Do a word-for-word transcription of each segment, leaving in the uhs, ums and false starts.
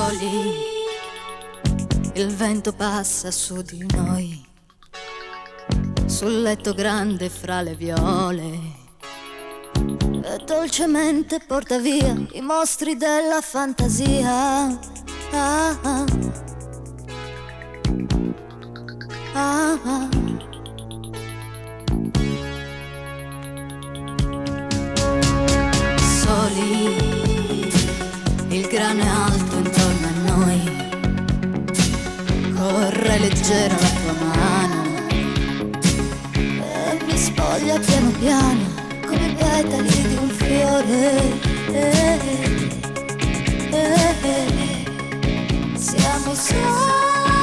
Soli, il vento passa su di noi, sul letto grande fra le viole, e dolcemente porta via i mostri della fantasia. Ah, ah. Ah, ah. Soli, il grano è alto intorno a noi, corre leggera la tua mano e mi spoglia piano piano come i petali di un fiore. Eh, eh, eh, siamo soli.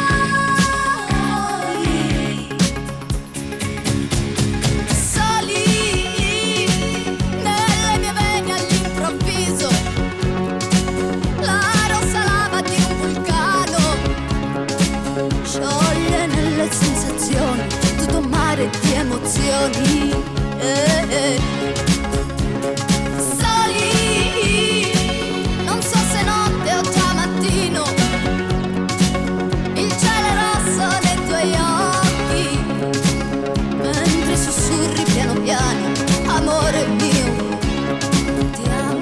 Sensazioni, tutto un mare di emozioni. Eh, eh. Soli, non so se notte o già mattino, il cielo è rosso nei tuoi occhi, mentre sussurri piano piano, amore mio, ti amo.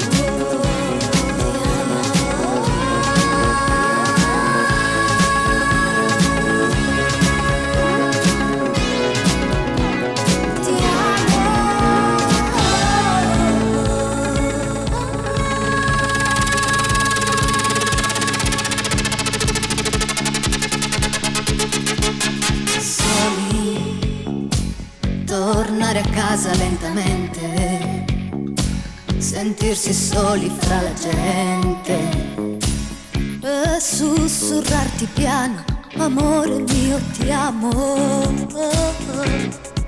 Tornare a casa lentamente, sentirsi soli fra la gente e sussurrarti piano, amore mio ti amo.